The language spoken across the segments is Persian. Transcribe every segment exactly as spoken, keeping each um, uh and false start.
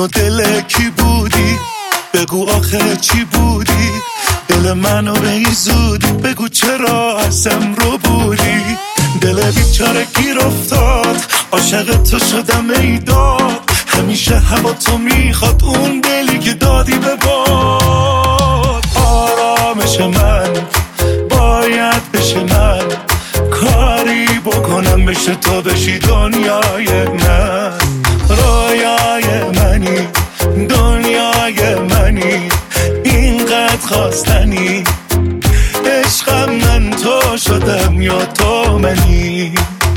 و دل کی بودی؟ بگو آخه چی بودی؟ دل منو به این زودی بگو چرا ازم رو بودی؟ دل بیچاره گیر افتاد عاشق تو شدم ای داد، همیشه هوا تو میخواد اون دلی که دادی به باد. آرامش من باید بشه من، کاری بکنم بشه تو بشی دنیای من. رویای منی دنیای منی اینقدر خواستنی، عشقم من تو شدم یا تو منی.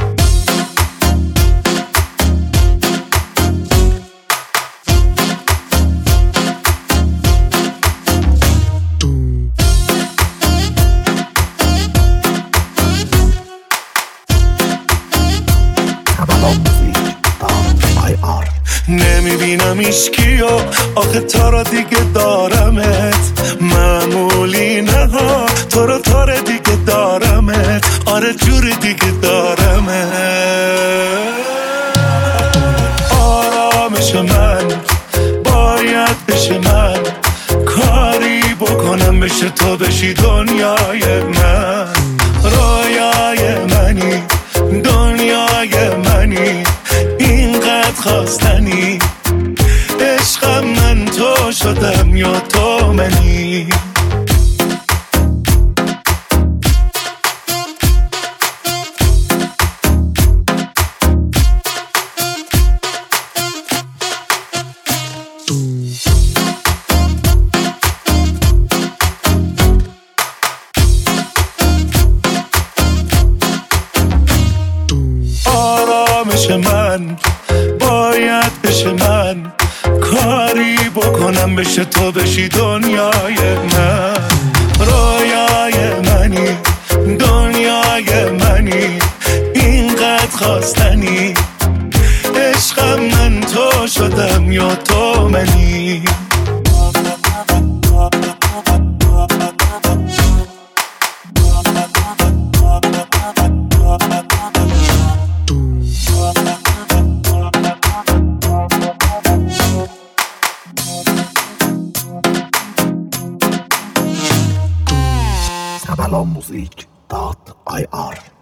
نمیبینم ایشکیو آخه تا را دیگه دارمت، معمولی نه ها تو رو تا را دیگه دارمت، آره جور دیگه دارمت. آرامش من باید بشه من، کاری بکنم بشه تو بشی دنیای من. رویای منی دنیای منی اینقدر خواستنی، عشقم من تو شدم یا تو منی. آرامش من باید بشه من، کاری بکنم بشه تو بشی دنیای من. رویای منی دنیای منی اینقدر خواستنی، عشقم من تو شدم یا تو منی. Sabalonmusik dot I R